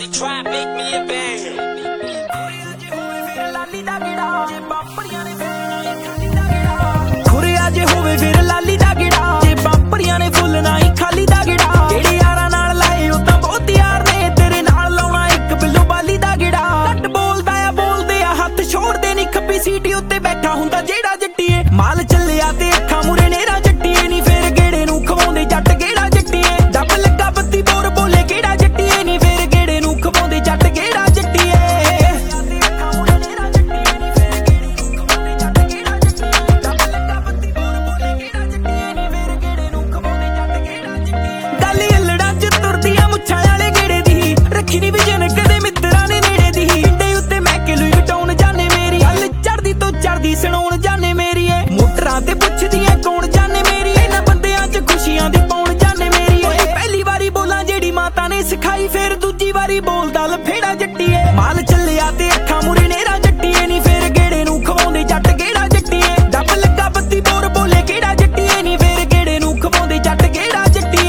Easy trap, make me a banger. ਖੁਰਿਆ ਜੇ ਹੋਵੇ ਫਿਰ ਲਾਲੀ ਦਾ ਗਿੜਾ ਜੇ ਬਾਪੜੀਆਂ ਨੇ ਫੁੱਲ ਨਾ ਹੀ ਖਾਲੀ ਦਾ ਗਿੜਾ ਕਿਹੜੇ ਯਾਰਾਂ ਨਾਲ ਲਾਏ ਉਹ ਤਾਂ ਬਹੁਤ ਯਾਰ ਨੇ ਤੇਰੇ ਨਾਲ ਲਾਉਣਾ ਇੱਕ ਬਿੱਲੋ ਬਾਲੀ ਦਾ ਗਿੜਾ ਘੱਟ ਬੋਲਦਾ ਆ ਬੋਲਦੇ ਆ ਹੱਥ ਛੋੜਦੇ ਨਹੀਂ ਖੱਬੀ ਸੀਟੀ ਉੱਤੇ ਬੈਠਾ ਹੁੰਦਾ ਜਿਹੜਾ ਜੱਟੀਏ ਮਾਲ ਚੱਲਿਆ ਤੇ ਅੱਖਾਂ ਮੂਰੇ ਨੇਰਾ ਜੱਟੀਏ ਨਹੀਂ ਫਿਰ ਗੇੜੇ ਨੂੰ ਖਵਾਉਂਦੇ ਜੱਟ ਕਿਹੜਾ ਜੱਟੀਏ ਡੱਬ ਲੱਗਾ ਬੱਤੀ ਬੋਰ ਬੋਲੇ ਕਿਹੜਾ ਜੱਟੀਏ ਨਹੀਂ ਫਿਰ ਗੇੜੇ ਨੂੰ ਖਵਾਉਂਦੇ ਜੱਟ ਕਿਹੜਾ ਜੱਟੀਏ ਨੀ ਵਿਜਨ ਕਦੇ ਮਿੱਤਰਾਂ ਨੇ ਨੇੜੇ ਦੀ ਹਿੰਡੇ ਉੱਤੇ ਮੈਂ ਕਿ ਲੂਈ ਵਟਾਉਣ ਜਾਣੇ ਮੇਰੀ ਹੱਲ ਚੜਦੀ ਤੋਂ ਚੜਦੀ ਸੁਣਾਉਣ ਜਾਣੇ ਮੇਰੀ ਏ ਮੋਟਰਾਂ ਤੇ ਪੁੱਛਦੀਆਂ ਕੌਣ ਜਾਣੇ ਮੇਰੀ ਇਹਨਾਂ ਬੰਦਿਆਂ 'ਚ ਖੁਸ਼ੀਆਂ ਦੀ ਪਾਉਣ ਜਾਣੇ ਮੇਰੀ ਏ ਪਹਿਲੀ ਵਾਰੀ ਬੋਲਾਂ ਜਿਹੜੀ ਮਾਤਾ ਨੇ ਸਿਖਾਈ ਫਿਰ ਦੂਜੀ ਵਾਰੀ ਬੋਲਦਾ ਲਫੇੜਾ ਜੱਟੀਏ ਮਾਲ ਚੱਲਿਆ ਤੇ ਅੱਖਾਂ ਮੂਰੇ ਨੇਰਾ ਜੱਟੀਏ ਨਹੀਂ ਫਿਰ ਗੇੜੇ ਨੂੰ ਖਵਾਉਂਦੇ ਜੱਟ ਕਿਹੜਾ ਜੱਟੀਏ ਡੱਬ ਲੱਗਾ ਬੱਤੀ ਬੋਰ ਬੋਲੇ ਕਿਹੜਾ ਜੱਟੀਏ ਨਹੀਂ ਫਿਰ ਗੇੜੇ ਨੂੰ ਖਵਾਉਂਦੇ ਜੱਟ ਕਿਹੜਾ ਜੱਟੀਏ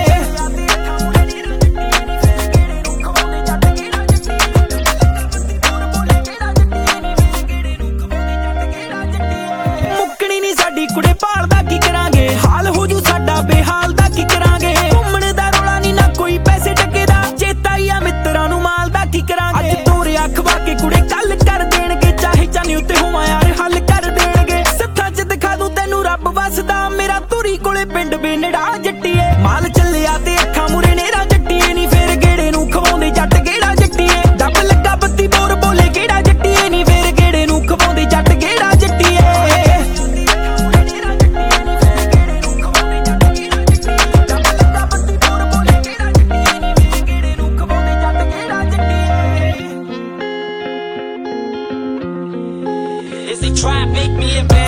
ਕੁੜੇ ਭਾਲਦਾ ਕੀ ਕਰਾਂਗੇ ਹਾਲ ਹੋ ਜੂ ਸਾਡਾ ਬੇਹਾਲ ਦਾ ਕੀ ਕਰਾਂਗੇ ਘੁੰਮਣ ਦਾ ਰੋਲਾ ਨਹੀਂ ਨਾ ਕੋਈ ਪੈਸੇ ਟੱਕੇ ਦਾ ਚੇਤਾ ਹੀ ਆ ਮਿੱਤਰਾਂ ਨੂੰ ਮਾਲ ਦਾ ਕੀ ਕਰਾਂਗੇ ਅੱਜ ਤੋਰਿਆ ਖਵਾ ਕੇ ਕੁੜੇ ਕੱਲ ਕਰ ਦੇਣਗੇ ਚਾਹੇ ਚਾਨੀ ਉੱਤੇ ਹੋਵਾਂ ਯਾਰ ਹੱਲ ਕਰ ਦੇਣਗੇ ਸੱਥਾਂ 'ਚ ਦਿਖਾ ਦੂੰ ਤੈਨੂੰ ਰੱਬ ਵਸਦਾ ਮੇਰਾ ਧੂਰੀ ਕੋਲੇ ਪਿੰਡ ਬੇਨੜਾ ਜੱਟੀਏ ਮਾਲ ਚੱਲਿਆ ਤੇ ਅੱਖਾਂ ਮੂਰੇ ਨੇਰਾ ਜੱਟੀਏ ਨਹੀਂ ਫਿਰ ਗੇੜੇ ਨੂੰ ਖਵਾਉਂਦੇ ਜੱਟ ਕਿਹੜਾ ਜੱਟੀਏ ਡੱਬ ਲੱਗਾ ਬੱਤੀ ਬੋਰ ਬੋਲੇ ਕਿਹੜਾ ਜੱਟੀਏ ਨਹੀਂ ਫਿਰ ਗੇੜੇ ਨੂੰ ਖਵਾਉਂਦੇ ਜੱਟ ਕਿਹੜਾ ਜੱਟੀਏ Easy trap, make me a banger.